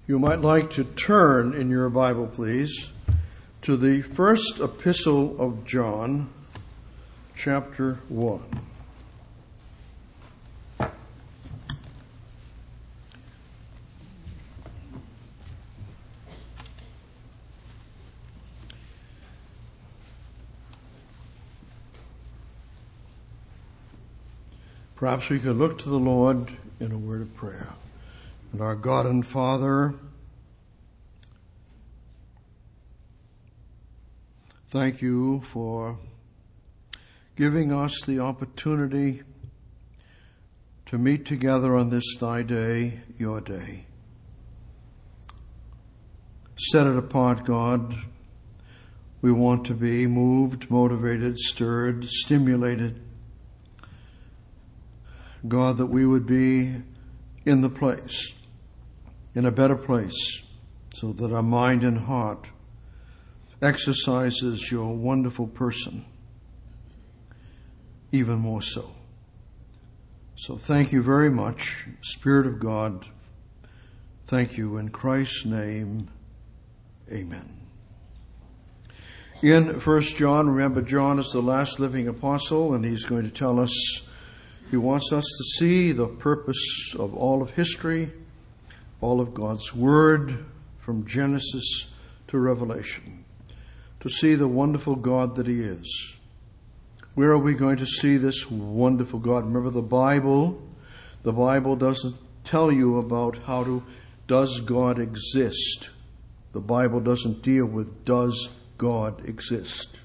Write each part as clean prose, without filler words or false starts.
You might like to turn in your Bible, please, to the first epistle of John, chapter 1. Perhaps we could look to the Lord in a word of prayer. And our God and Father, thank you for giving us the opportunity to meet together on this thy day, your day. Set it apart, God. We want to be moved, motivated, stirred, stimulated. God, that we would be in the place, in a better place, so that our mind and heart exercises your wonderful person even more so. So thank you very much, Spirit of God. Thank you in Christ's name. Amen. In 1 John, remember John is the last living apostle, and he's going to tell us, he wants us to see the purpose of all of history, all of God's Word, from Genesis to Revelation, to see the wonderful God that He is. Where are we going to see this wonderful God? Remember the Bible doesn't tell you about does God exist? The Bible doesn't deal with does God exist.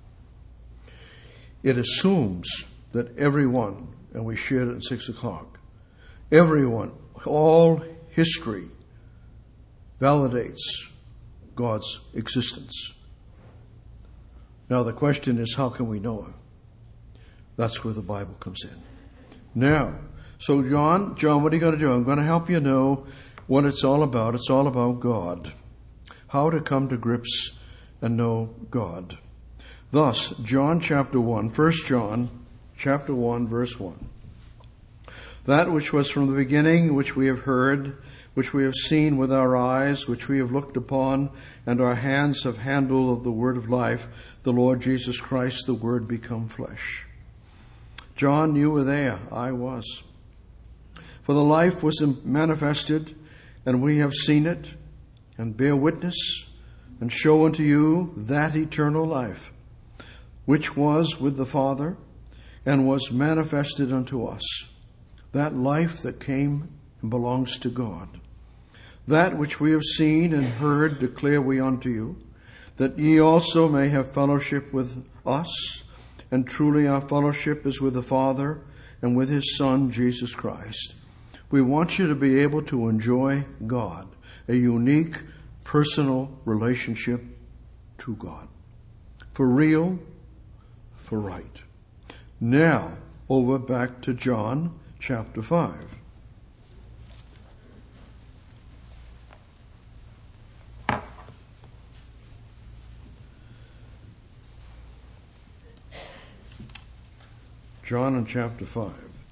It assumes that everyone, and we shared it at 6 o'clock. Everyone, all history validates God's existence. Now the question is, how can we know Him? That's where the Bible comes in. Now, so John, what are you going to do? I'm going to help you know what it's all about. It's all about God. How to come to grips and know God. Thus, John chapter 1, 1 John chapter 1, verse 1. That which was from the beginning, which we have heard, which we have seen with our eyes, which we have looked upon, and our hands have handled of the word of life, the Lord Jesus Christ, the Word become flesh. John, you were there. I was. For the life was manifested, and we have seen it, and bear witness, and show unto you that eternal life, which was with the Father, and was manifested unto us. That life that came and belongs to God. That which we have seen and heard declare we unto you, that ye also may have fellowship with us. And truly our fellowship is with the Father and with His Son, Jesus Christ. We want you to be able to enjoy God, a unique, personal relationship to God. For real, for right. Now, over back to John chapter 5. John in chapter 5.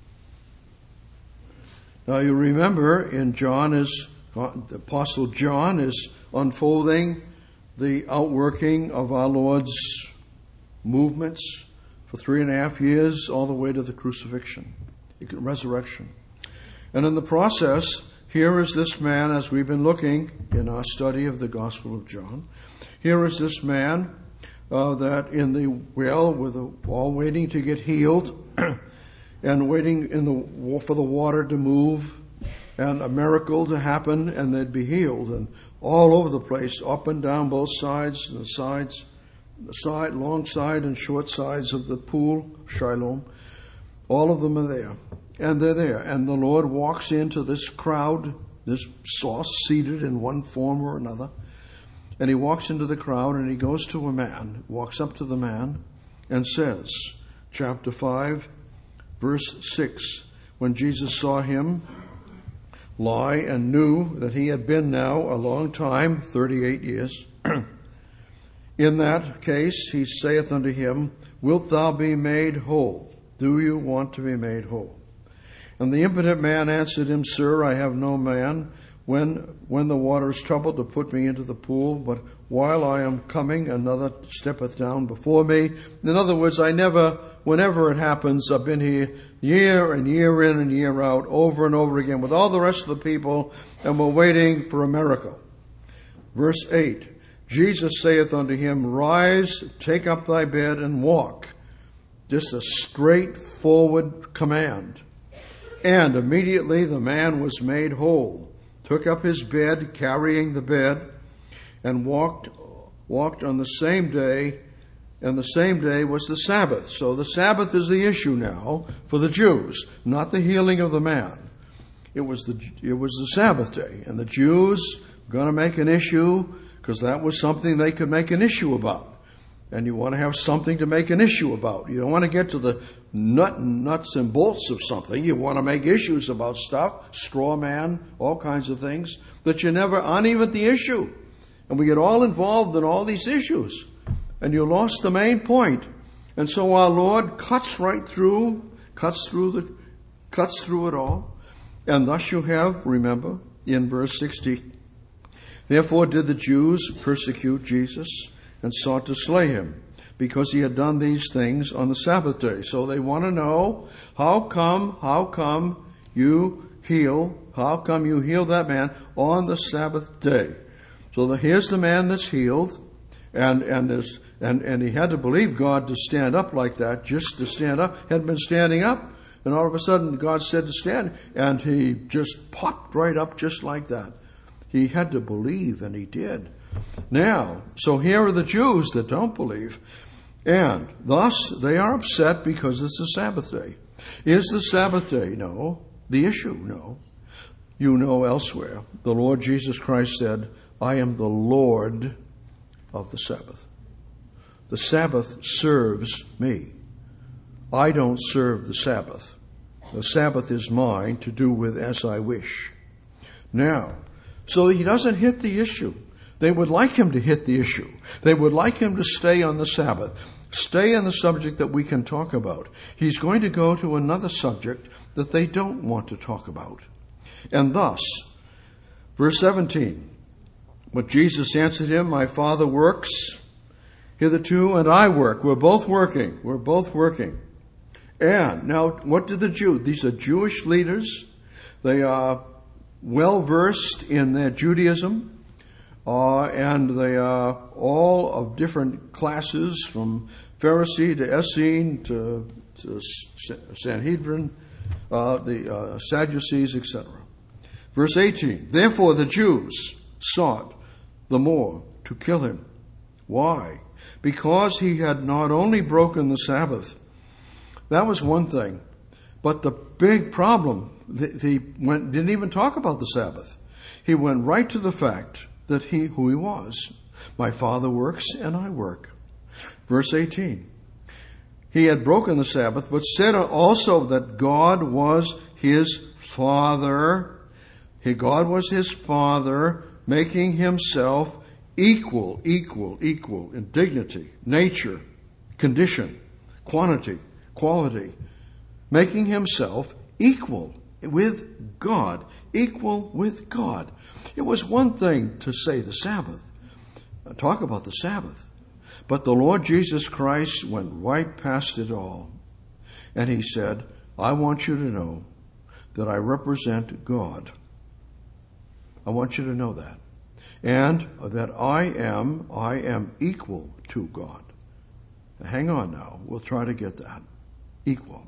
Now you remember in John the Apostle John is unfolding the outworking of our Lord's movements for 3.5 years, all the way to the crucifixion, resurrection. And in the process, here is this man, as we've been looking in our study of the Gospel of John, here is this man that in the well, with all waiting to get healed, and waiting for the water to move, and a miracle to happen, and they'd be healed. And all over the place, up and down both sides, the long side and short sides of the pool, Shiloh, all of them are there. And they're there. And the Lord walks into this crowd, this sauce seated in one form or another. And He walks into the crowd, and He goes to a man, walks up to the man, and says, chapter 5, verse 6, when Jesus saw him lie and knew that he had been now a long time, 38 years, in that case He saith unto him, wilt thou be made whole? Do you want to be made whole? And the impotent man answered Him, Sir, I have no man when the water is troubled, to put me into the pool, but while I am coming, another steppeth down before me. In other words, whenever it happens, I've been here year and year in and year out, over and over again, with all the rest of the people, and we're waiting for a miracle. Verse 8, Jesus saith unto him, Rise, take up thy bed, and walk. Just a straightforward command. And immediately the man was made whole, took up his bed, carrying the bed, and walked on the same day, and the same day was the Sabbath. So the Sabbath is the issue now for the Jews, not the healing of the man. It was the Sabbath day, and the Jews were going to make an issue because that was something they could make an issue about. And you want to have something to make an issue about. You don't want to get to the nuts and bolts of something. You want to make issues about stuff, straw man, all kinds of things that you never aren't even the issue. And we get all involved in all these issues. And you lost the main point. And so our Lord cuts through it all. And thus you have, remember, in verse 60, Therefore did the Jews persecute Jesus and sought to slay him, because he had done these things on the Sabbath day. So they want to know, how come you heal that man on the Sabbath day? So here's the man that's healed, and he had to believe God to stand up like that, just to stand up, hadn't been standing up, and all of a sudden God said to stand, and he just popped right up just like that. He had to believe, and he did. Now, so here are the Jews that don't believe, and thus they are upset because it's the Sabbath day. Is the Sabbath day? No. The issue? No. You know elsewhere, the Lord Jesus Christ said, I am the Lord of the Sabbath. The Sabbath serves me. I don't serve the Sabbath. The Sabbath is mine to do with as I wish. Now, so he doesn't hit the issue. They would like him to hit the issue. They would like him to stay on the Sabbath, stay on the subject that we can talk about. He's going to go to another subject that they don't want to talk about. And thus, verse 17, but Jesus answered him, My Father works hitherto, and I work. We're both working. We're both working. And now, what did the Jews? These are Jewish leaders. They are well versed in their Judaism. And they are all of different classes, from Pharisee to Essene to Sanhedrin, the Sadducees, etc. Verse 18, Therefore the Jews sought the more to kill him. Why? Because he had not only broken the Sabbath. That was one thing. But the big problem, didn't even talk about the Sabbath. He went right to the fact that who he was. My Father works and I work. Verse 18. He had broken the Sabbath, but said also that God was his Father. God was his Father, making himself equal in dignity, nature, condition, quantity, quality, making himself equal with God. It was one thing to say the Sabbath, talk about the Sabbath, but the Lord Jesus Christ went right past it all. And he said, I want you to know that I represent God. I want you to know that. And that I am equal to God. Hang on now. We'll try to get that. Equal.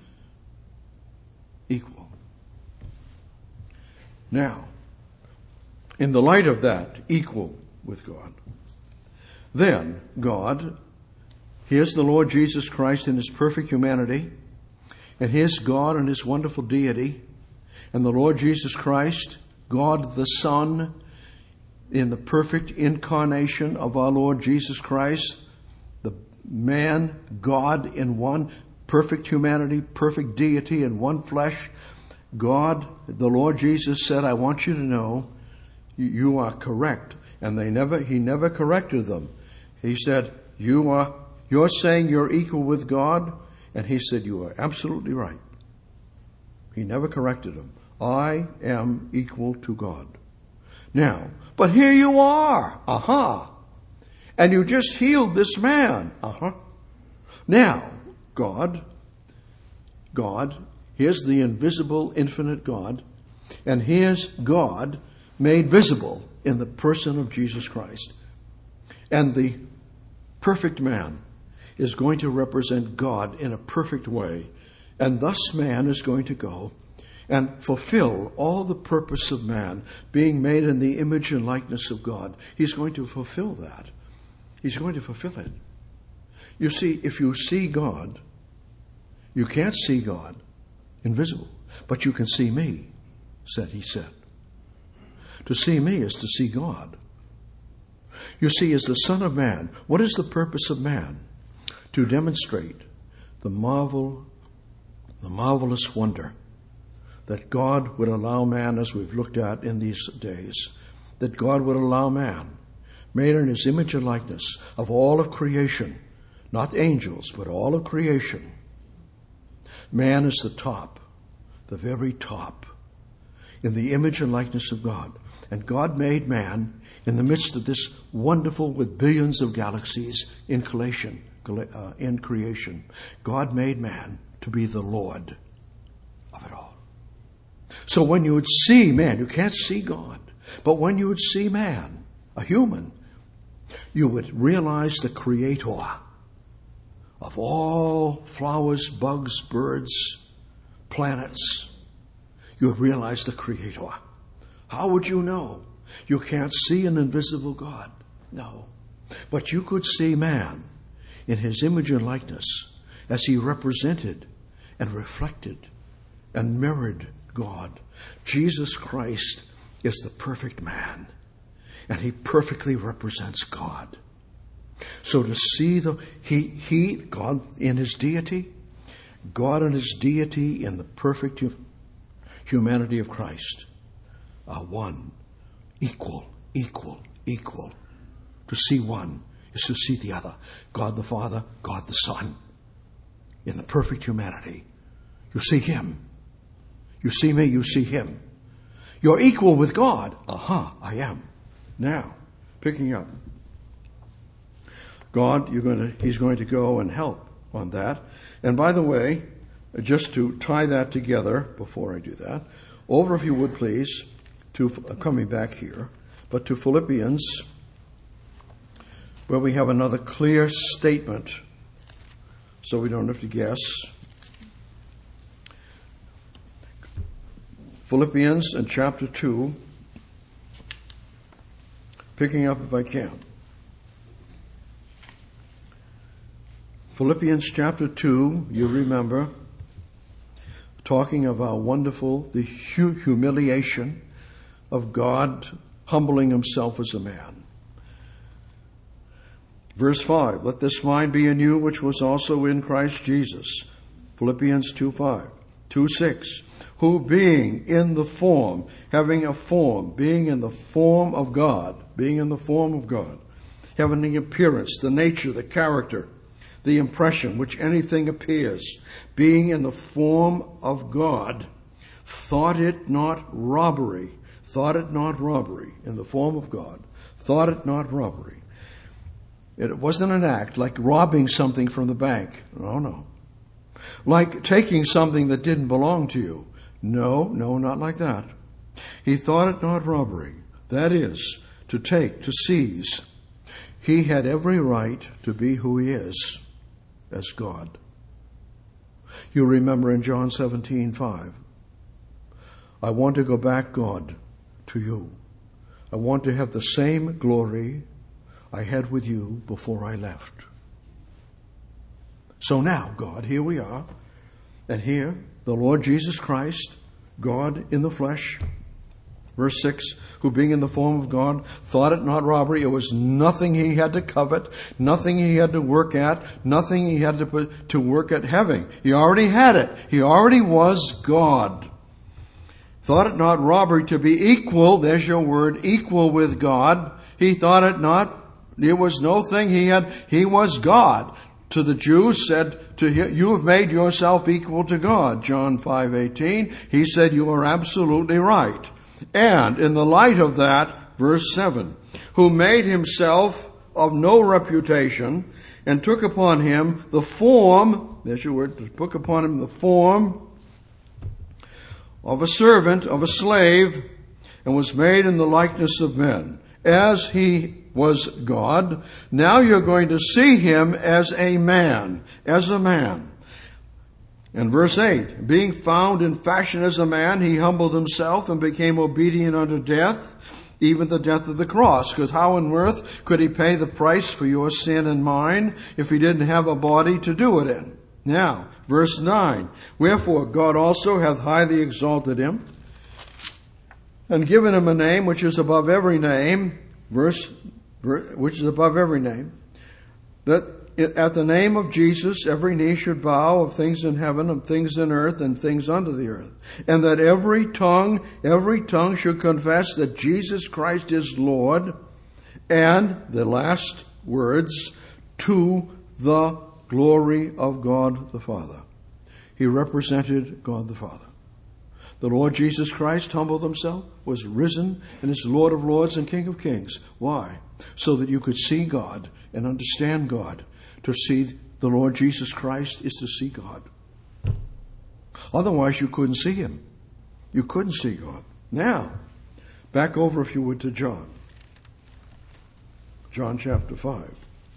Now, in the light of that, equal with God, then God, here's the Lord Jesus Christ in his perfect humanity, and here's God in his wonderful deity, and the Lord Jesus Christ, God the Son, in the perfect incarnation of our Lord Jesus Christ, the man, God in one, perfect humanity, perfect deity in one flesh. God, the Lord Jesus said, I want you to know you are correct. And he never corrected them. He said, you're saying you're equal with God? And he said, you are absolutely right. He never corrected them. I am equal to God. Now, but here you are. And you just healed this man. Now, God, here's the invisible, infinite God, and here's God made visible in the person of Jesus Christ. And the perfect man is going to represent God in a perfect way. And thus man is going to go and fulfill all the purpose of man, being made in the image and likeness of God. He's going to fulfill that. He's going to fulfill it. You see, if you see God, you can't see God invisible, but you can see me, he said. To see me is to see God. You see, as the Son of Man, what is the purpose of man? To demonstrate the marvelous wonder that God would allow man, as we've looked at in these days, that God would allow man, made in his image and likeness, of all of creation, not angels, but all of creation. Man is the top, the very top, in the image and likeness of God. And God made man in the midst of this wonderful, with billions of galaxies in creation. God made man to be the Lord of it all. So when you would see man, you can't see God, but when you would see man, a human, you would realize the Creator of all flowers, bugs, birds, planets. You would realize the Creator. How would you know? You can't see an invisible God. No. But you could see man in his image and likeness as he represented and reflected and mirrored God. Jesus Christ is the perfect man, and he perfectly represents God. So to see God in his deity, God in his deity in the perfect humanity of Christ are one, equal. To see one is to see the other. God the Father, God the Son, in the perfect humanity. You see him. You see me, you see him. You're equal with God. I am. Now, picking up. God, he's going to go and help on that. And by the way, just to tie that together, before I do that, over, if you would please, to coming back here, but to Philippians, where we have another clear statement, so we don't have to guess. Philippians in chapter 2, picking up if I can. Philippians chapter 2, you remember, talking of how wonderful the humiliation of God humbling himself as a man. Verse 5, let this mind be in you which was also in Christ Jesus. Philippians 2:5. 2:6, who being in the form, being in the form of God, having the appearance, the nature, the character, the impression which anything appears, being in the form of God, thought it not robbery, in the form of God, thought it not robbery. It wasn't an act like robbing something from the bank. No. Like taking something that didn't belong to you. No, not like that. He thought it not robbery. That is, to take, to seize. He had every right to be who he is as God. You remember in John 17:5, I want to go back, God, to you. I want to have the same glory I had with you before I left. So now, God, here we are. And here, the Lord Jesus Christ, God in the flesh, verse 6, who being in the form of God, thought it not robbery. It was nothing he had to covet, nothing he had to work at, nothing he had to work at having. He already had it. He already was God. Thought it not robbery to be equal, there's your word, equal with God. He thought it not. There was no thing he had. He was God. To the Jews said, you have made yourself equal to God. John 5:18. He said, you are absolutely right. And in the light of that, verse 7, who made himself of no reputation and took upon him the form, there's your word, took upon him the form of a servant, of a slave, and was made in the likeness of men. As he was God, now you're going to see him as a man, And verse 8, being found in fashion as a man, he humbled himself and became obedient unto death, even the death of the cross. Because how on earth could he pay the price for your sin and mine if he didn't have a body to do it in? Now, verse 9, wherefore God also hath highly exalted him and given him a name which is above every name, which is above every name, that at the name of Jesus every knee should bow, of things in heaven, of things in earth, and things under the earth, and that every tongue should confess that Jesus Christ is Lord, and the last words, to the glory of God the Father. He represented God the Father. The Lord Jesus Christ humbled himself, was risen, and is Lord of lords and King of kings. Why? So that you could see God and understand God. To see the Lord Jesus Christ is to see God. Otherwise, you couldn't see him. You couldn't see God. Now, back over, if you would, to John. John chapter 5.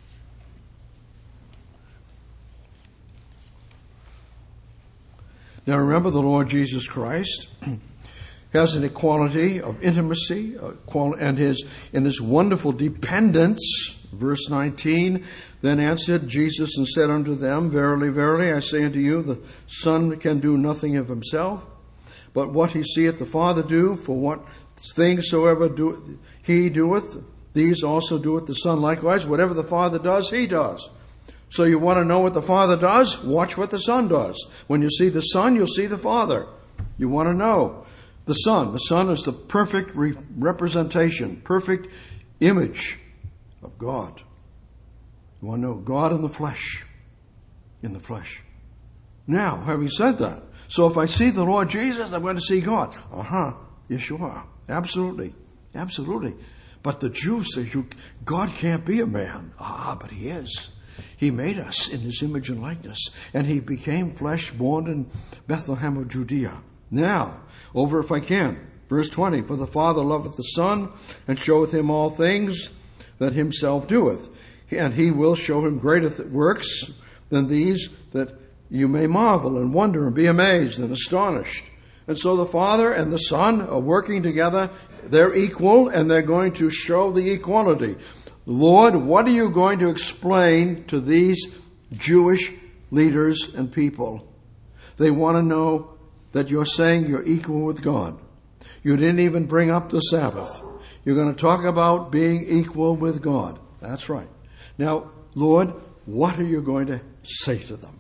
Now remember, the Lord Jesus Christ has an equality of intimacy and his wonderful dependence. Verse 19, then answered Jesus and said unto them, verily, verily, I say unto you, the Son can do nothing of himself, but what he seeth the Father do, for what things soever he doeth, these also doeth the Son likewise. Whatever the Father does, he does. So you want to know what the Father does? Watch what the Son does. When you see the Son, you'll see the Father. You want to know the Son. The Son is the perfect representation, perfect image of God. You want to know God in the flesh. In the flesh. Now, having said that, so if I see the Lord Jesus, I'm going to see God. Yes, you are. Absolutely. Absolutely. But the Jews say, God can't be a man. But he is. He made us in his image and likeness, and he became flesh, born in Bethlehem of Judea. Now, over if I can, verse 20, for the Father loveth the Son, and showeth him all things that himself doeth. And he will show him greater works than these, that you may marvel and wonder and be amazed and astonished. And so the Father and the Son are working together. They're equal, and they're going to show the equality. Lord, what are you going to explain to these Jewish leaders and people? They want to know that you're saying you're equal with God. You didn't even bring up the Sabbath. You're going to talk about being equal with God. That's right. Now, Lord, what are you going to say to them?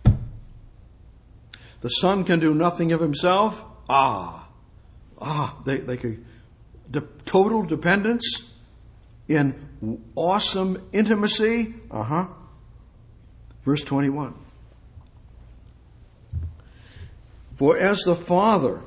The Son can do nothing of himself. They could. Total dependence in awesome intimacy. Verse 21. For as the Father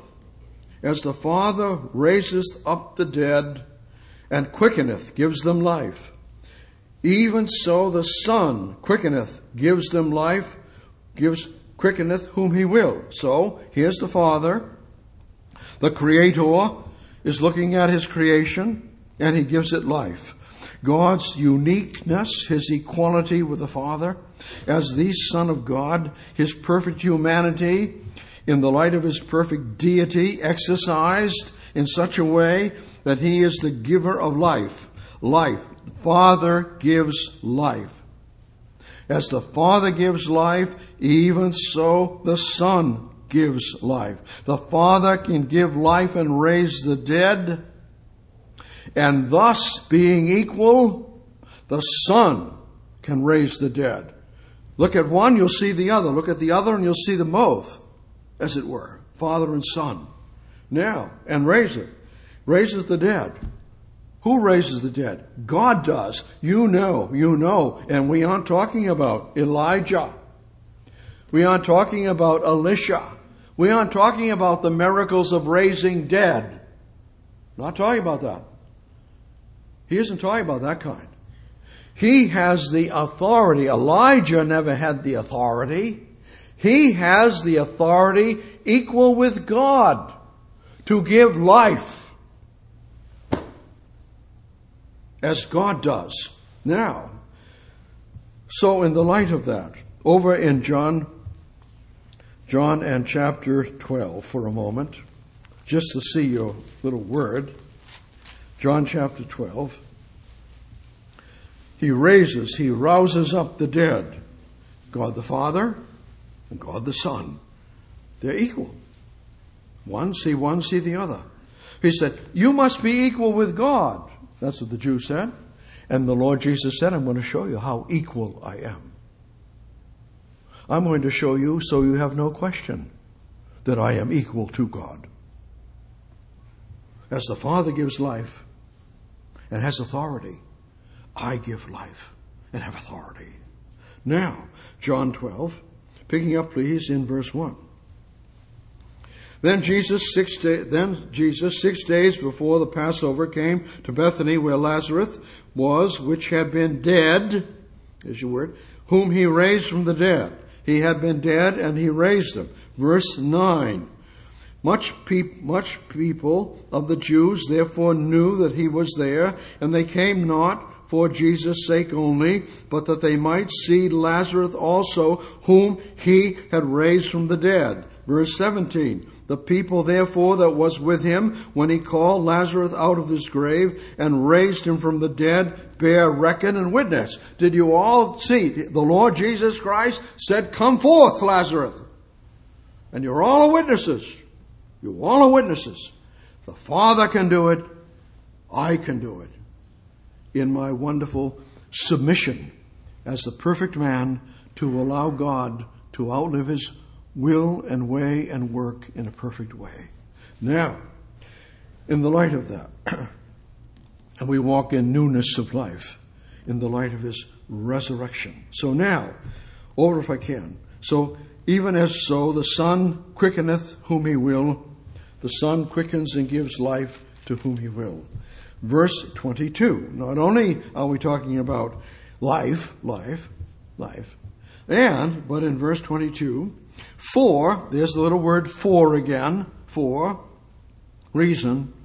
raiseth up the dead and quickeneth, gives them life, even so the Son quickeneth, gives them life, quickeneth whom he will. So here's the Father. The Creator is looking at his creation, and he gives it life. God's uniqueness, his equality with the Father, as the Son of God, his perfect humanity, in the light of his perfect deity, exercised in such a way that he is the giver of life. Life. The Father gives life. As the Father gives life, even so the Son gives life. The Father can give life and raise the dead, and thus, being equal, the Son can raise the dead. Look at one, you'll see the other. Look at the other, and you'll see them both, as it were, Father and Son. Now, and raises the dead. Who raises the dead? God does. You know. And we aren't talking about Elijah. We aren't talking about Elisha. We aren't talking about the miracles of raising dead. Not talking about that. He isn't talking about that kind. He has the authority. Elijah never had the authority. He has the authority equal with God to give life as God does. Now, so in the light of that, over in John and chapter 12 for a moment, just to see your little word, John chapter 12, he rouses up the dead. God the Father and God the Son. They're equal. One, see the other. He said, you must be equal with God. That's what the Jews said. And the Lord Jesus said, I'm going to show you how equal I am. I'm going to show you so you have no question that I am equal to God. As the Father gives life and has authority, I give life and have authority. Now, John 12, picking up please in verse 1. Then Jesus, 6 days before the Passover, came to Bethany where Lazarus was, which had been dead, is your word, whom he raised from the dead. He had been dead and he raised him. Verse 9. Much people of the Jews therefore knew that he was there, and they came not for Jesus' sake only, but that they might see Lazarus also, whom he had raised from the dead. Verse 17. The people therefore that was with him when he called Lazarus out of his grave and raised him from the dead bear reckon and witness. Did you all see? The Lord Jesus Christ said, come forth, Lazarus. And you're all witnesses. You all are witnesses. The Father can do it. I can do it. In my wonderful submission as the perfect man to allow God to outlive his will and way and work in a perfect way. Now, in the light of that, and we walk in newness of life in the light of his resurrection. So now, over if I can. So, even as so, the Son quickeneth whom he will. The Son quickens and gives life to whom he will. Verse 22. Not only are we talking about life, but in verse 22, for, there's the little word for again, for, reason,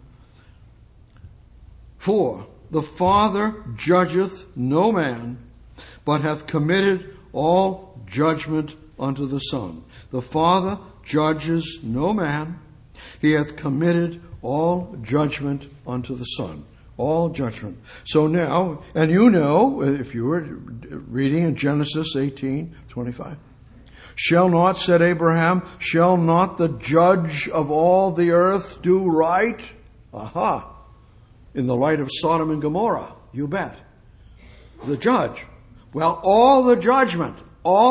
for the Father judgeth no man, but hath committed all judgment unto the Son. The Father judges no man, he hath committed all judgment unto the Son. All judgment. So now, and you know, if you were reading in Genesis 18:25, shall not, said Abraham, shall not the judge of all the earth do right? Aha! In the light of Sodom and Gomorrah, you bet. The judge. Well, all the judgment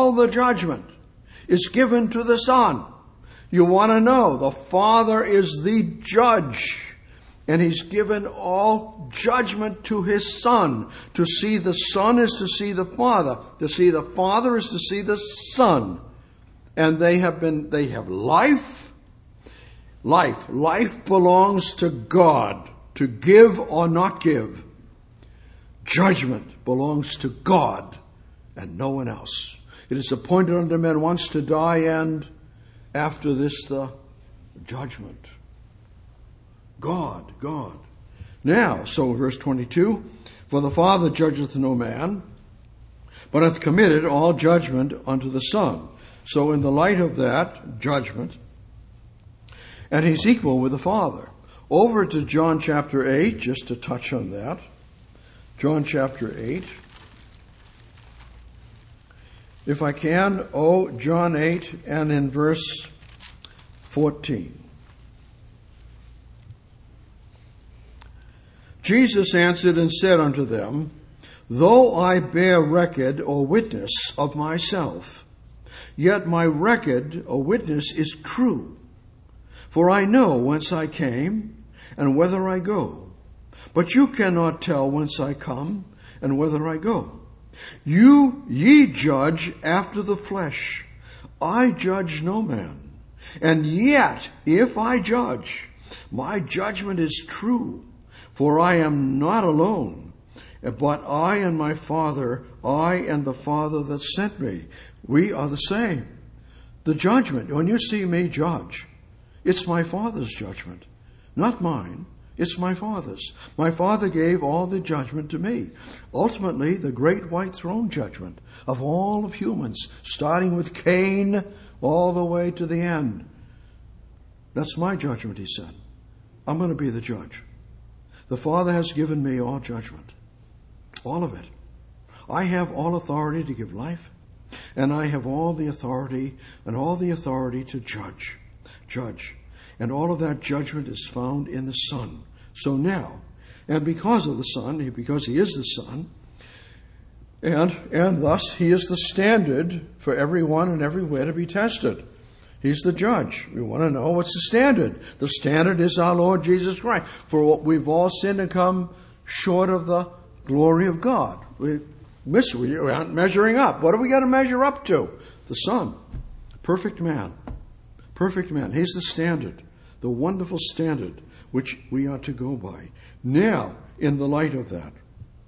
is given to the Son. You want to know, the Father is the judge. And he's given all judgment to his Son. To see the Son is to see the Father. To see the Father is to see the Son. And they have life. Life belongs to God, to give or not give. Judgment belongs to God and no one else. It is appointed unto men once to die, and after this the judgment. God. Now, so verse 22, for the Father judgeth no man, but hath committed all judgment unto the Son. So in the light of that judgment, and he's equal with the Father. Over to John chapter 8, just to touch on that. John chapter 8. If I can, John 8 and in verse 14. Jesus answered and said unto them, though I bear record or witness of myself, yet my record or witness is true. For I know whence I came and whither I go. But you cannot tell whence I come and whither I go. Ye judge after the flesh. I judge no man. And yet, if I judge, My judgment is true, for I am not alone, but I and my Father, I and the Father that sent me, we are the same. The judgment, when you see me judge, it's my Father's judgment, not mine. It's my Father's. My Father gave all the judgment to me. Ultimately, the great white throne judgment of all of humans, starting with Cain all the way to the end. That's my judgment, he said. I'm going to be the judge. The Father has given me all judgment. All of it. I have all authority to give life, and I have all the authority to judge. And all of that judgment is found in the Son. So now, and because of the Son, because he is the Son, and thus he is the standard for everyone and everywhere to be tested. He's the judge. We want to know what's the standard. The standard is our Lord Jesus Christ. For what we've all sinned and come short of the glory of God. We aren't measuring up. What do we got to measure up to? The Son. Perfect man. Perfect man. He's the standard. The wonderful standard which we are to go by. Now, in the light of that,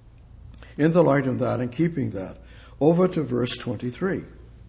and keeping that, over to verse 23.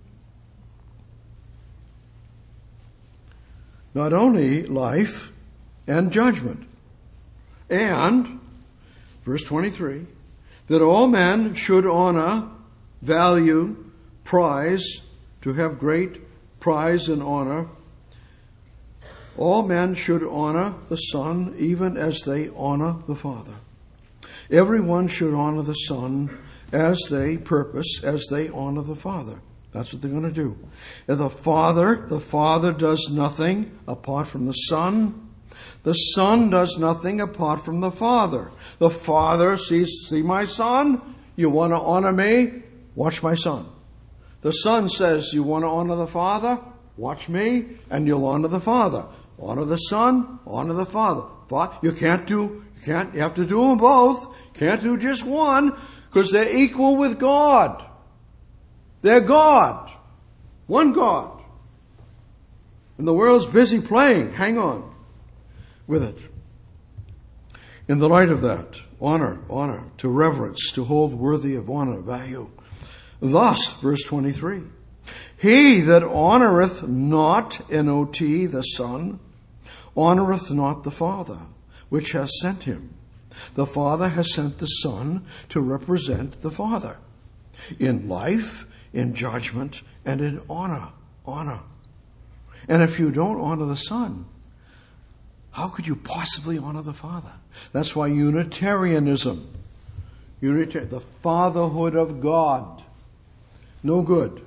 Not only life and judgment, and, verse 23, that all men should honor, value, prize, to have great prize and honor. All men should honor the Son even as they honor the Father. Everyone should honor the Son as they honor the Father. That's what they're going to do. And the Father does nothing apart from the Son. The Son does nothing apart from the Father. The Father see my Son? You want to honor me? Watch my Son. The Son says, you want to honor the Father? Watch me, and you'll honor the Father. Honor the Son, honor the Father. You have to do them both. Can't do just one, because they're equal with God. They're God. One God. And the world's busy playing. Hang on with it. In the light of that, honor, to reverence, to hold worthy of honor, value. Thus, verse 23, he that honoreth not, N-O-T, the Son, honoreth not the Father, which has sent him. The Father has sent the Son to represent the Father in life, in judgment, and in honor. And if you don't honor the Son, how could you possibly honor the Father? That's why Unitarianism, the fatherhood of God, no good.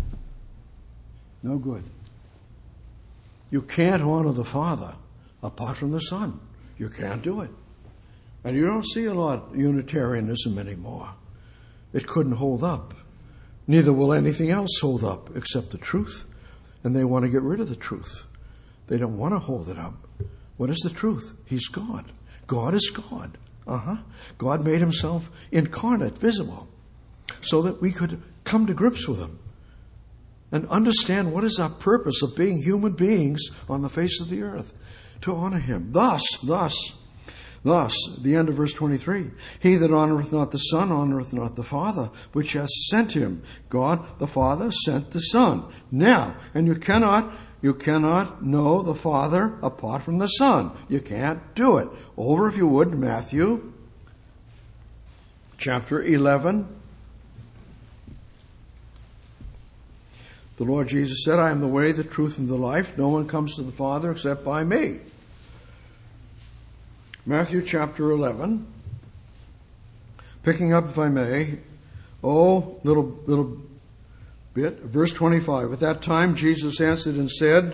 No good. You can't honor the Father apart from the Son. You can't do it. And you don't see a lot of Unitarianism anymore. It couldn't hold up. Neither will anything else hold up except the truth. And they want to get rid of the truth. They don't want to hold it up. What is the truth? He's God. God is God. God made himself incarnate, visible, so that we could come to grips with him and understand what is our purpose of being human beings on the face of the earth, to honor him. Thus, the end of verse 23, he that honoreth not the Son honoreth not the Father, which has sent him. God the Father sent the Son. Now, and you cannot know the Father apart from the Son. You can't do it. Over, if you would, Matthew chapter 11. The Lord Jesus said, I am the way, the truth, and the life. No one comes to the Father except by me. Matthew chapter 11. Picking up, if I may, little bit. Verse 25. At that time Jesus answered and said,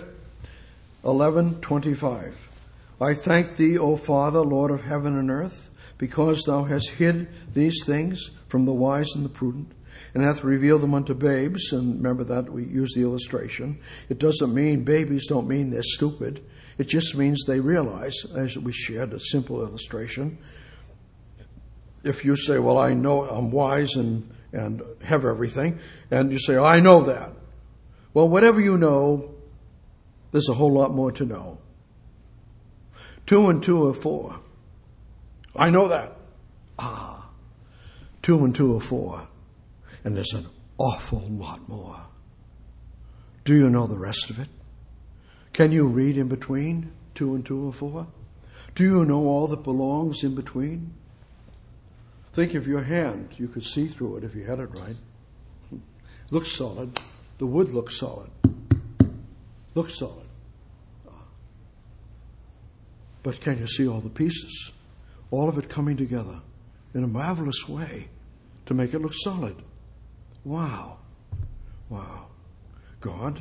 11:25. I thank thee, O Father, Lord of heaven and earth, because thou hast hid these things from the wise and the prudent, and hath revealed them unto babes. And remember that we use the illustration. It doesn't mean, babies don't mean they're stupid. It just means they realize, as we shared, a simple illustration. If you say, well, I know I'm wise and have everything, and you say, oh, I know that. Well, whatever you know, there's a whole lot more to know. 2 and 2 are 4. I know that. 2 and 2 are 4. And there's an awful lot more. Do you know the rest of it? Can you read in between 2 and 2 are 4? Do you know all that belongs in between? Think of your hand. You could see through it if you had it right. Looks solid. The wood looks solid. Looks solid. But can you see all the pieces? All of it coming together in a marvelous way to make it look solid. Wow. Wow. God,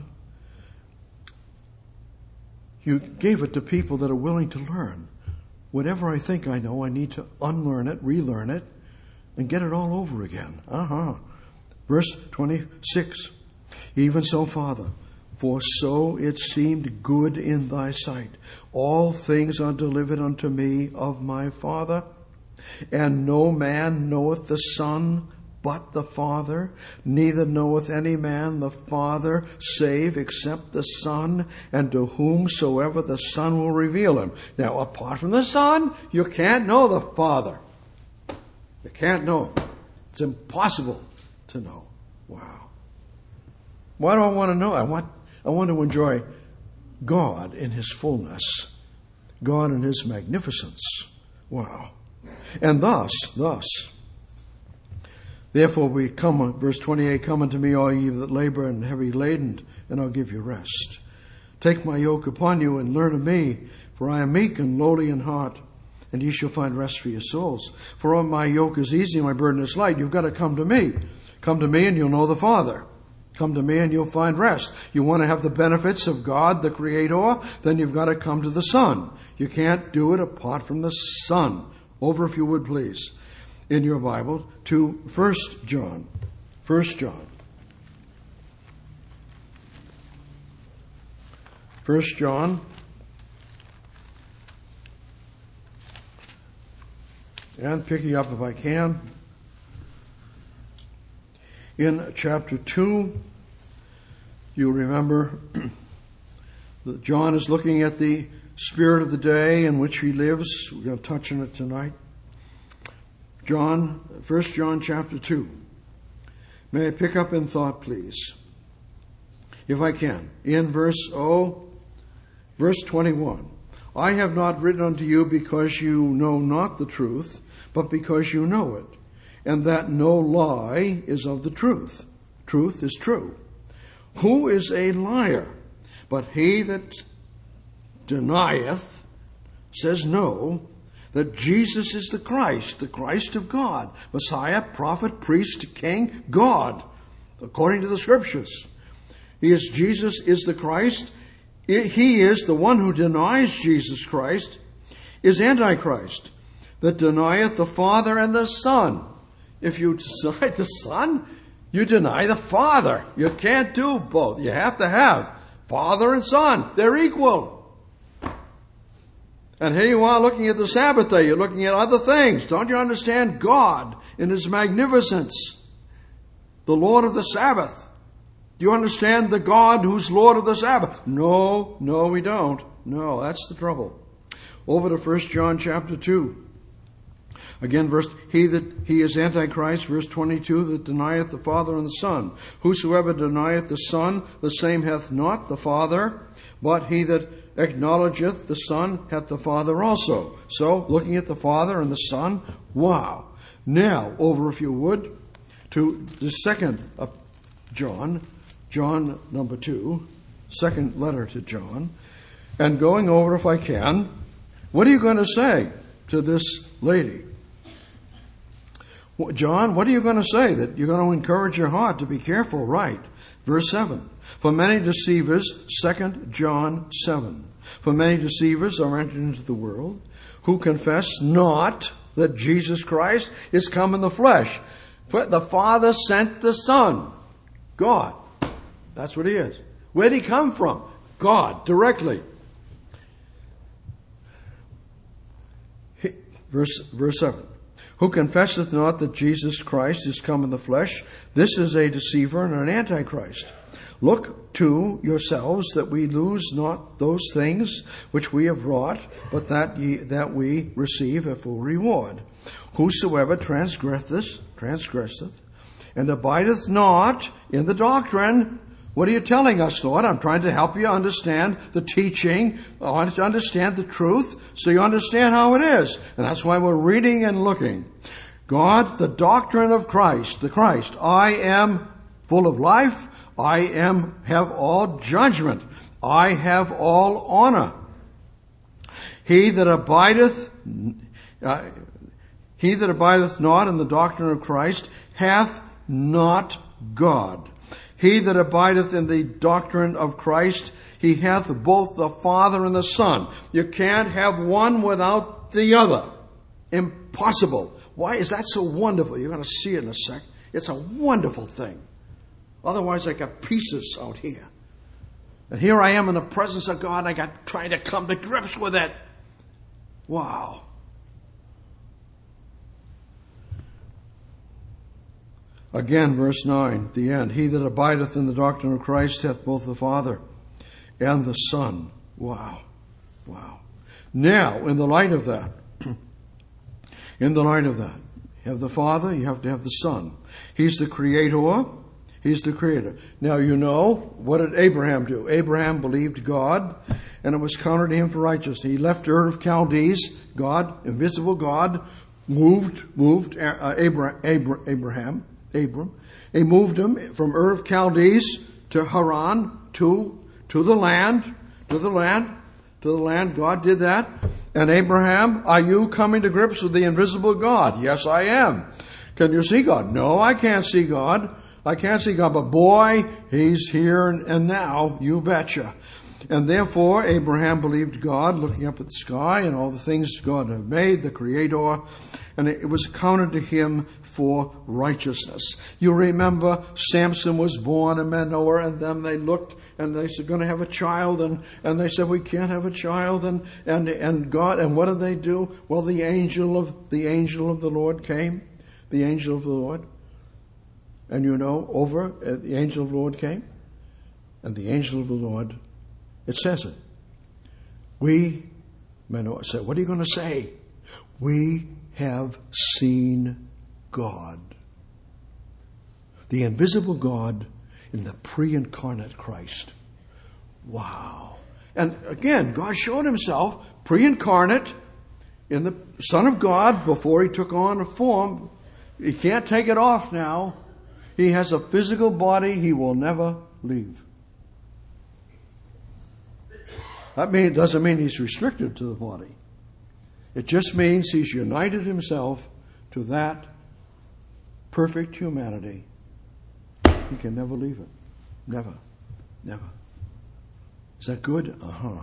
you gave it to people that are willing to learn. Whatever I think I know, I need to unlearn it, relearn it, and get it all over again. Verse 26. Even so, Father, for so it seemed good in thy sight. All things are delivered unto me of my Father, and no man knoweth the Son but the Father, neither knoweth any man the Father save except the Son, and to whomsoever the Son will reveal him. Now, apart from the Son, you can't know the Father. You can't know him. It's impossible to know. Wow. Why do I want to know? I want to enjoy God in His fullness, God in His magnificence. Wow. And thus, therefore we come, verse 28, come unto me, all ye that labor and heavy laden, and I'll give you rest. Take my yoke upon you and learn of me, for I am meek and lowly in heart, and ye shall find rest for your souls. For my yoke is easy and my burden is light. You've got to come to me. Come to me and you'll know the Father. Come to me and you'll find rest. You want to have the benefits of God, the Creator, then you've got to come to the Son. You can't do it apart from the Son. Over, if you would, please, in your Bible, to 1 John. 1 John. 1 John. And picking up, if I can, in chapter 2, you remember that John is looking at the spirit of the day in which he lives. We're going to touch on it tonight. 1 John chapter 2. May I pick up in thought, please? If I can. In verse 21. I have not written unto you because you know not the truth, but because you know it, and that no lie is of the truth. Truth is true. Who is a liar? But he that denieth says no, that Jesus is the Christ of God, Messiah, prophet, priest, king, God, according to the Scriptures. Jesus is the Christ. He is the one who denies Jesus Christ, is Antichrist, that denieth the Father and the Son. If you deny the Son, you deny the Father. You can't do both. You have to have Father and Son. They're equal. And here you are looking at the Sabbath day. You're looking at other things. Don't you understand God in His magnificence? The Lord of the Sabbath. Do you understand the God who's Lord of the Sabbath? No, we don't. No, that's the trouble. Over to 1 John chapter 2. Again, he is Antichrist, verse 22, that denieth the Father and the Son. Whosoever denieth the Son, the same hath not the Father, but he that acknowledgeth the Son hath the Father also. So, looking at the Father and the Son, wow. Now, over, if you would, to the second John number 2, second letter to John, and going over, if I can, what are you going to say to this lady? John, what are you going to say? That you're going to encourage your heart to be careful, right? Verse 7. For many deceivers, 2 John 7. For many deceivers are entered into the world, who confess not that Jesus Christ is come in the flesh. For the Father sent the Son. God. That's what He is. Where did He come from? God, directly. Verse 7. Who confesseth not that Jesus Christ is come in the flesh, this is a deceiver and an antichrist. Look to yourselves that we lose not those things which we have wrought, but that we receive a full reward. Whosoever transgresseth, and abideth not in the doctrine. What are you telling us, Lord? I'm trying to help you understand the teaching. I want you to understand the truth so you understand how it is. And that's why we're reading and looking. God, the doctrine of Christ, the Christ. I am full of life. I have all judgment. I have all honor. He that abideth not in the doctrine of Christ hath not God. He that abideth in the doctrine of Christ, he hath both the Father and the Son. You can't have one without the other. Impossible. Why is that so wonderful? You're going to see it in a sec. It's a wonderful thing. Otherwise, I got pieces out here. And here I am in the presence of God, and I got trying to come to grips with it. Wow. Again, verse 9, the end. He that abideth in the doctrine of Christ hath both the Father and the Son. Wow. Wow. Now, in the light of that, you have the Father, you have to have the Son. He's the Creator. He's the Creator. Now, you know, what did Abraham do? Abraham believed God, and it was counted to him for righteousness. He left Ur of Chaldees. God, invisible God, moved Abram. He moved him from Ur of Chaldees to Haran, to the land. God did that. And Abraham, are you coming to grips with the invisible God? Yes, I am. Can you see God? No, I can't see God. But boy, He's here and now, you betcha. And therefore, Abraham believed God, looking up at the sky and all the things God had made, the Creator, and it was counted to him for righteousness. You remember Samson was born, and Manoah and them, they looked and they said, going to have a child, and they said, we can't have a child, and God, and what did they do? Well, the angel of the Lord came, the angel of the Lord. And you know, the angel of the Lord came, and the angel of the Lord, it says it. Manoah said, what are you going to say? We have seen God. The invisible God in the pre-incarnate Christ. Wow. And again, God showed himself pre-incarnate in the Son of God before he took on a form. He can't take it off now. He has a physical body he will never leave. That doesn't mean he's restricted to the body. It just means he's united himself to that perfect humanity. He can never leave it. Never. Never. Is that good? Uh-huh.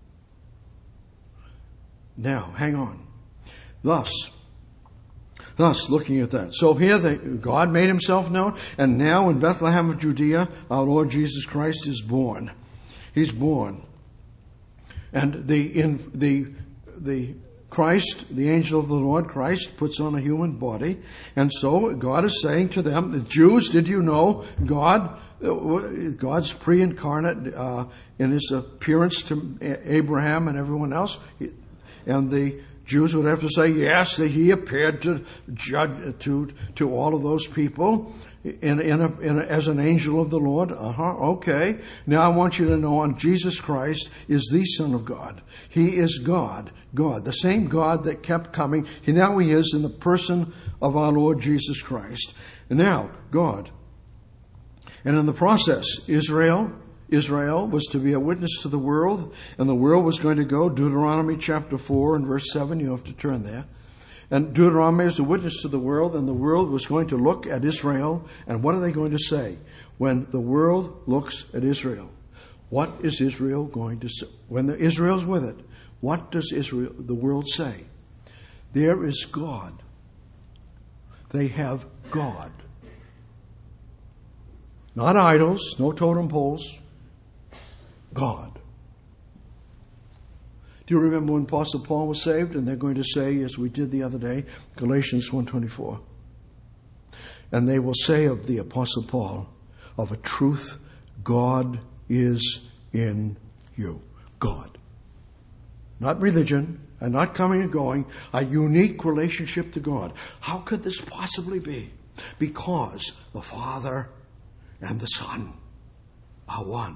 Now, hang on. Thus, looking at that. So here God made himself known, and now in Bethlehem of Judea, our Lord Jesus Christ is born. He's born. And the Christ, the angel of the Lord, Christ, puts on a human body. And so God is saying to them, the Jews, did you know God's pre-incarnate in his appearance to Abraham and everyone else? And the Jews would have to say, yes, that he appeared to all of those people as an angel of the Lord. Okay. Now I want you to know, Jesus Christ is the Son of God. He is God, the same God that kept coming. Now he is in the person of our Lord Jesus Christ. And now, God. And in the process, Israel was to be a witness to the world, and the world was going to go, Deuteronomy chapter 4 and verse 7, you have to turn there. And Deuteronomy is a witness to the world, and the world was going to look at Israel, and what are they going to say? When the world looks at Israel, what is Israel going to say? When Israel's with it, what does the world say? There is God. They have God. Not idols, no totem poles. God. Do you remember when Apostle Paul was saved? And they're going to say, as we did the other day, Galatians 1:24. And they will say of the Apostle Paul, of a truth, God is in you. God. Not religion and not coming and going. A unique relationship to God. How could this possibly be? Because the Father and the Son are one.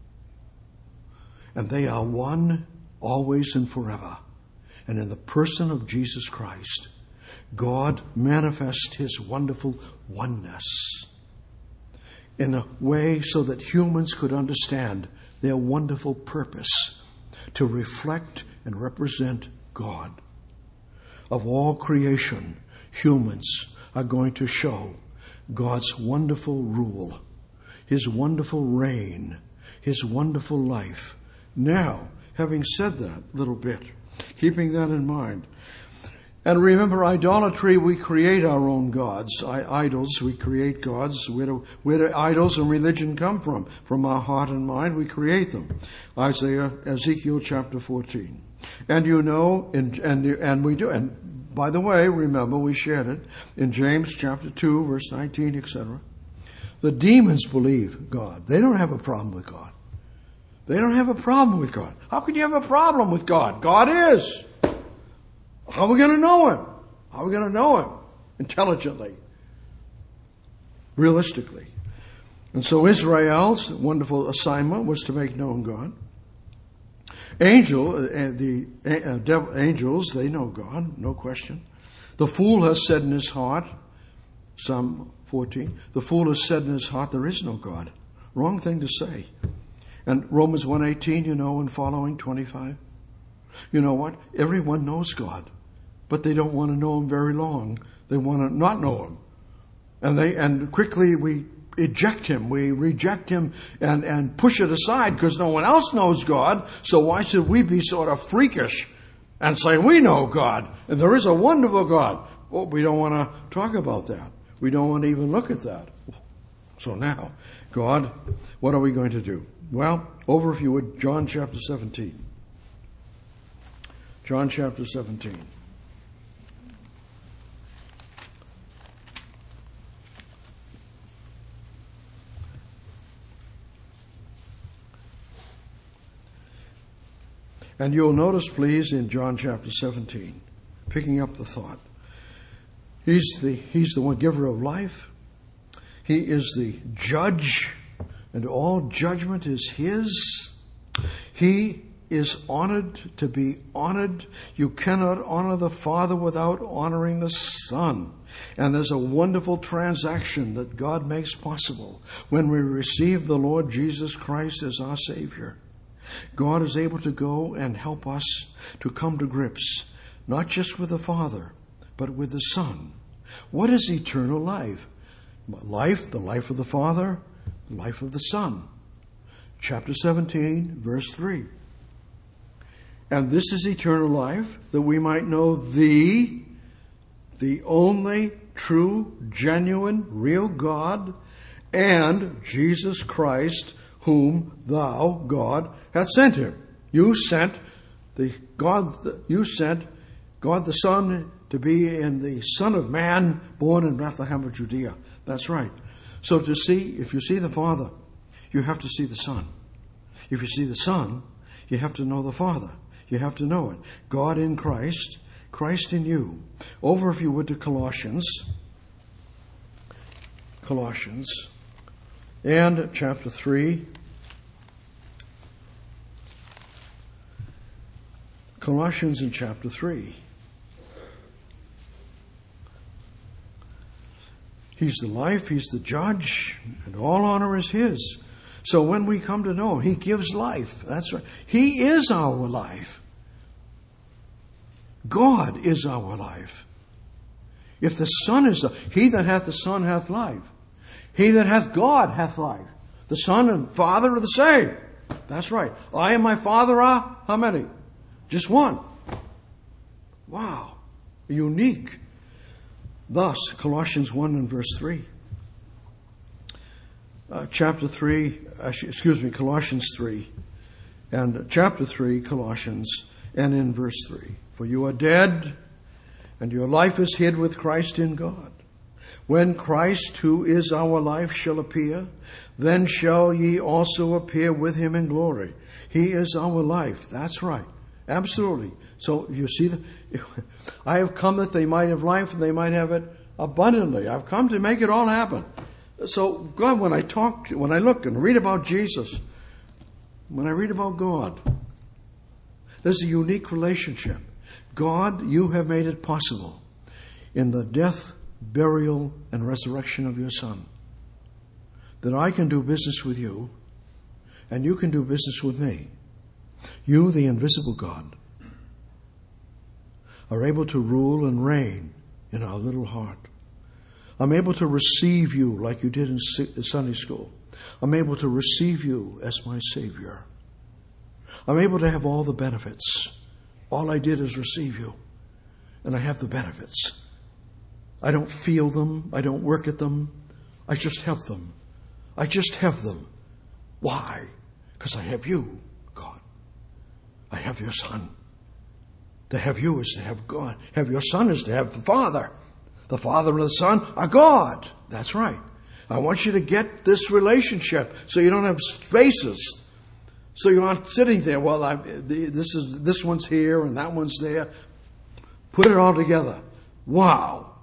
And they are one always and forever. And in the person of Jesus Christ, God manifests His wonderful oneness in a way so that humans could understand their wonderful purpose to reflect and represent God. Of all creation, humans are going to show God's wonderful rule, His wonderful reign, His wonderful life. Now, having said that little bit, keeping that in mind, and remember, idolatry, we create our own gods. Idols, we create gods. Where do idols and religion come from? From our heart and mind, we create them. Ezekiel chapter 14. And you know, and we do. And by the way, remember, we shared it in James chapter 2, verse 19, etc. The demons believe God. They don't have a problem with God. They don't have a problem with God. How can you have a problem with God? God is. How are we going to know Him? How are we going to know Him? Intelligently. Realistically. And so Israel's wonderful assignment was to make known God. Angels, they know God, no question. The fool has said in his heart, Psalm 14, the fool has said in his heart, there is no God. Wrong thing to say. And Romans 1:18, you know, and following 25. You know what? Everyone knows God, but they don't want to know Him very long. They want to not know Him. And quickly we eject Him. We reject Him and push it aside because no one else knows God. So why should we be sort of freakish and say we know God and there is a wonderful God? Well, we don't want to talk about that. We don't want to even look at that. So now, God, what are we going to do? Well, over if you would, John chapter 17. John chapter 17. And you'll notice, please, in John chapter 17, picking up the thought, He's the one giver of life. He is the judge, and all judgment is His. He is honored to be honored. You cannot honor the Father without honoring the Son. And there's a wonderful transaction that God makes possible when we receive the Lord Jesus Christ as our Savior. God is able to go and help us to come to grips, not just with the Father, but with the Son. What is eternal life? Life, the life of the Father, the life of the Son. Chapter 17, verse 3. And this is eternal life, that we might know the only true, genuine, real God, and Jesus Christ, whom thou, God, hast sent Him. You sent God the Son to be in the Son of Man, born in Bethlehem of Judea. That's right. So if you see the Father, you have to see the Son. If you see the Son, you have to know the Father. You have to know it. God in Christ, Christ in you. Over, if you would, to Colossians. And chapter 3. Colossians in chapter 3. He's the life, He's the judge, and all honor is His. So when we come to know Him, He gives life. That's right. He is our life. God is our life. If the Son is, He that hath the Son hath life. He that hath God hath life. The Son and Father are the same. That's right. I and my Father are how many? Just one. Wow. Unique. Thus, Colossians 1 and verse 3. Colossians 3. And chapter 3, Colossians, and in verse 3. For you are dead, and your life is hid with Christ in God. When Christ, who is our life, shall appear, then shall ye also appear with him in glory. He is our life. That's right. Absolutely. So you see, I have come that they might have life and they might have it abundantly. I've come to make it all happen. So God, when I look and read about Jesus, when I read about God, there's a unique relationship. God, you have made it possible in the death, burial, and resurrection of your Son that I can do business with you and you can do business with me. You, the invisible God, are able to rule and reign in our little heart. I'm able to receive you like you did in Sunday school. I'm able to receive you as my Savior. I'm able to have all the benefits. All I did is receive you, and I have the benefits. I don't feel them. I don't work at them. I just have them. I just have them. Why? Because I have you, God. I have your Son. To have you is to have God. Have your Son is to have the Father. The Father and the Son are God. That's right. I want you to get this relationship so you don't have spaces. So you aren't sitting there, well, this one's here and that one's there. Put it all together. Wow.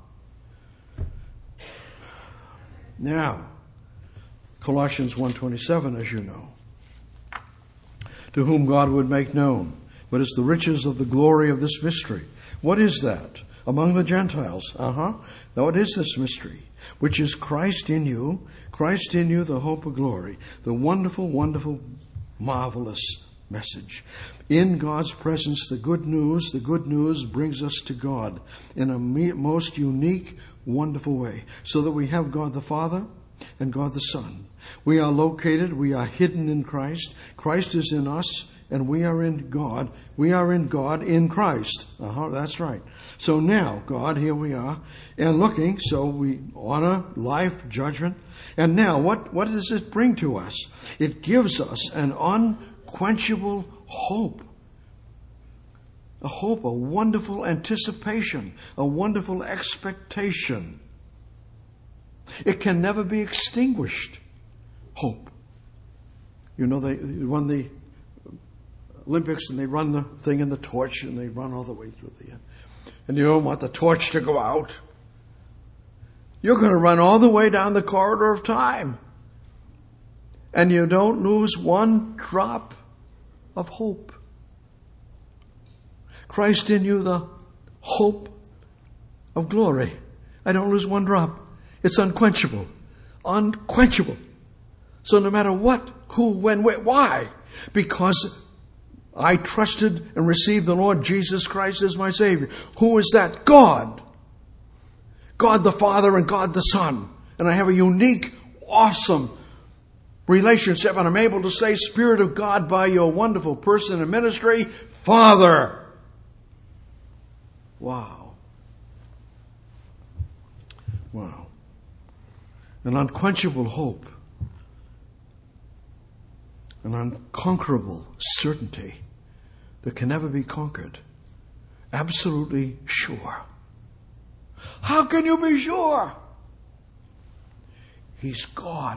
Now, Colossians 1:27, as you know, to whom God would make known what is the riches of the glory of this mystery. What is that? Among the Gentiles. Now it is this mystery, which is Christ in you, the hope of glory, the wonderful, wonderful, marvelous message. In God's presence, the good news brings us to God in a most unique, wonderful way, so that we have God the Father and God the Son. We are located, we are hidden in Christ. Christ is in us, and we are in God. We are in God in Christ. That's right. So now, God, here we are, and looking, so we honor, life, judgment. And now, what does it bring to us? It gives us an unquenchable hope. A hope, a wonderful anticipation, a wonderful expectation. It can never be extinguished. Hope. You know, they run the Olympics and they run the thing in the torch and they run all the way through the end. And you don't want the torch to go out. You're going to run all the way down the corridor of time. And you don't lose one drop of hope. Christ in you, the hope of glory. I don't lose one drop. It's unquenchable. Unquenchable. So no matter what, who, when, where, why? Because I trusted and received the Lord Jesus Christ as my Savior. Who is that? God. God the Father and God the Son. And I have a unique, awesome relationship. And I'm able to say, Spirit of God, by your wonderful person and ministry, Father. Wow. Wow. An unquenchable hope. An unconquerable certainty that can never be conquered. Absolutely sure. How can you be sure? He's God.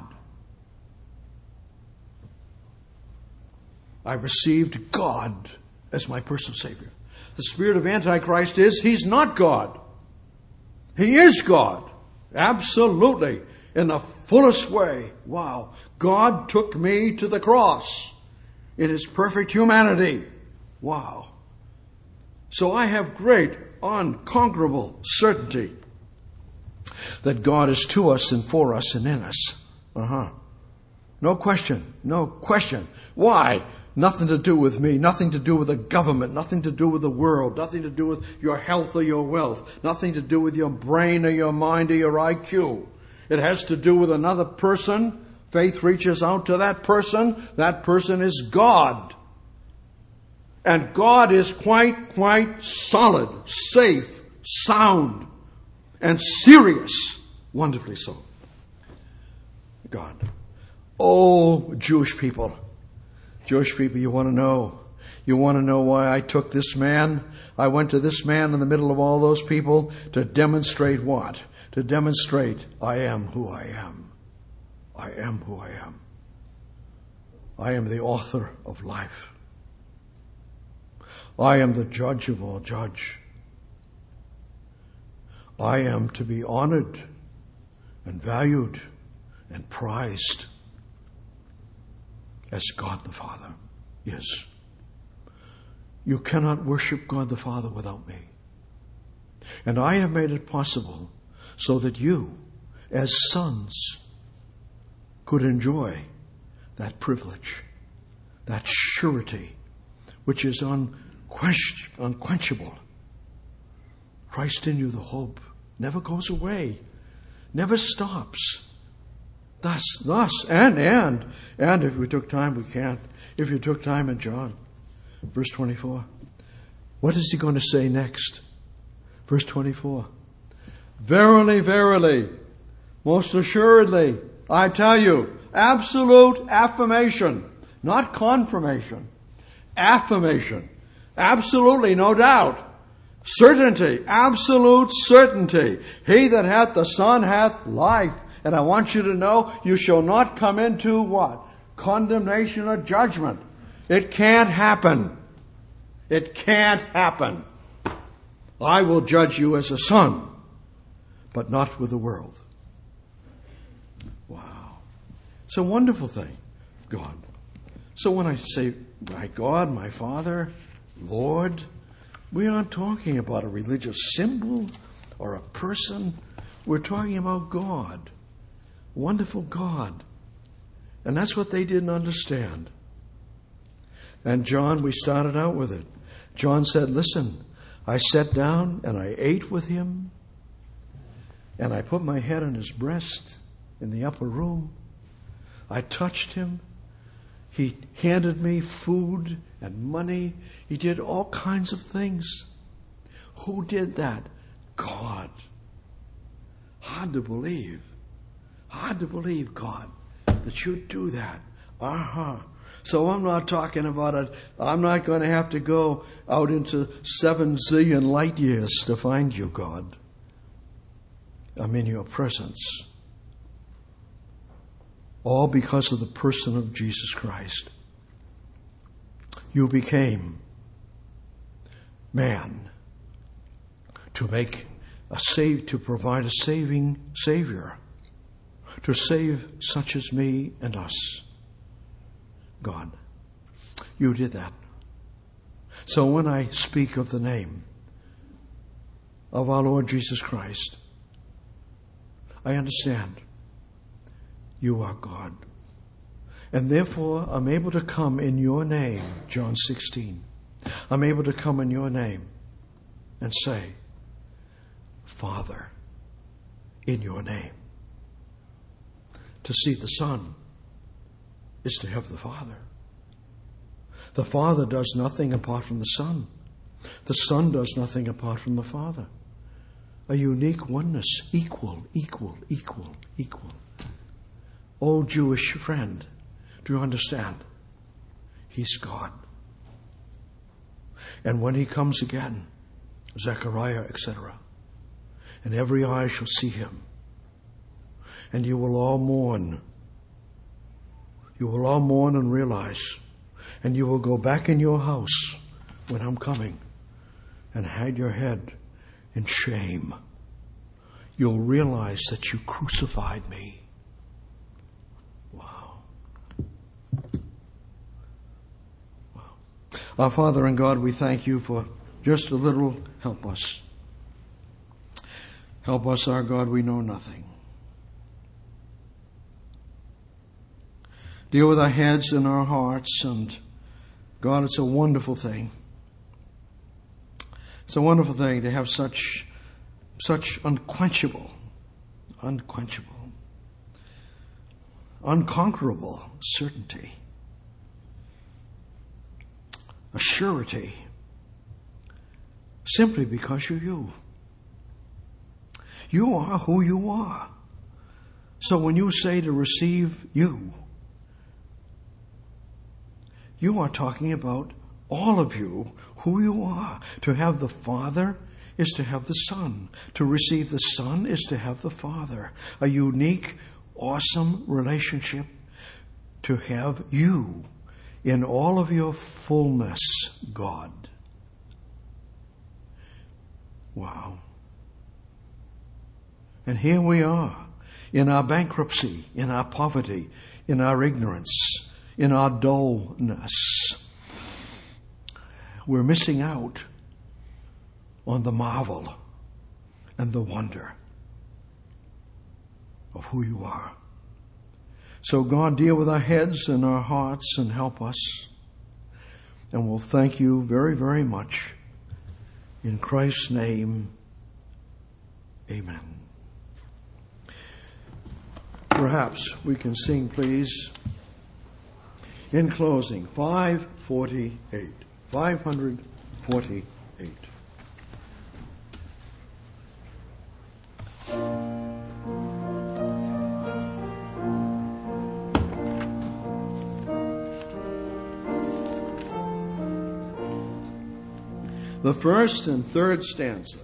I received God as my personal Savior. The spirit of Antichrist is he's not God. He is God. Absolutely. In the fullest way. Wow. God took me to the cross in his perfect humanity. Wow. So I have great, unconquerable certainty that God is to us and for us and in us. No question. No question. Why? Nothing to do with me, nothing to do with the government, nothing to do with the world, nothing to do with your health or your wealth, nothing to do with your brain or your mind or your IQ. It has to do with another person. Faith reaches out to that person. That person is God. And God is quite solid, safe, sound, and serious. Wonderfully so. God. Oh, Jewish people. Jewish people, you want to know. You want to know why I took this man? I went to this man in the middle of all those people to demonstrate what? to demonstrate I am who I am. I am who I am. I am the author of life. I am the judge of all judge. I am to be honored and valued and prized as God the Father is. You cannot worship God the Father without me. And I have made it possible so that you, as sons, could enjoy that privilege, that surety, which is unquenchable. Christ in you, the hope, never goes away, never stops. Thus, and if we took time, we can't. If you took time in John, verse 24, what is he going to say next? Verse 24, verily, verily, most assuredly, I tell you, absolute affirmation, not confirmation, affirmation, absolutely, no doubt, certainty, absolute certainty. He that hath the Son hath life. And I want you to know, you shall not come into what? Condemnation or judgment. It can't happen. It can't happen. I will judge you as a son, but not with the world. Wow. It's a wonderful thing, God. So when I say, my God, my Father, Lord, we aren't talking about a religious symbol or a person. We're talking about God. Wonderful God. And that's what they didn't understand. And John, we started out with it. John said, listen, I sat down and I ate with him, and I put my head on his breast in the upper room. I touched him. He handed me food and money. He did all kinds of things. Who did that? God. Hard to believe. Hard to believe, God, that you'd do that. So I'm not talking about it. I'm not going to have to go out into 7 zillion light years to find you, God. I'm in your presence. All because of the person of Jesus Christ. You became man to provide a saving Savior, to save such as me and us. God, you did that. So when I speak of the name of our Lord Jesus Christ, I understand you are God. And therefore, I'm able to come in your name, John 16. I'm able to come in your name and say, Father, in your name. To see the Son is to have the Father. The Father does nothing apart from the Son. The Son does nothing apart from the Father. A unique oneness, equal. Oh, Jewish friend, do you understand? He's God. And when he comes again, Zechariah, etc., and every eye shall see him, and you will all mourn. You will all mourn and realize, and you will go back in your house when I'm coming and hide your head in shame. You'll realize that you crucified me. Wow. Our Father and God, we thank you for just a little help us. Help us, our God, we know nothing. Deal with our heads and our hearts, and God, it's a wonderful thing. It's a wonderful thing to have such unquenchable, unconquerable certainty, a surety, simply because you're you. You are who you are. So when you say to receive you are talking about all of you, who you are. To have the Father is to have the Son. To receive the Son is to have the Father. A unique, awesome relationship to have you in all of your fullness, God. Wow. And here we are, in our bankruptcy, in our poverty, in our ignorance, in our dullness. We're missing out on the marvel and the wonder of who you are. So God, deal with our heads and our hearts and help us. And we'll thank you very, very much. In Christ's name, amen. Perhaps we can sing, please, in closing, 548. 548. The first and third stanza.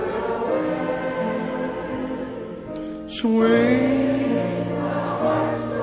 Swing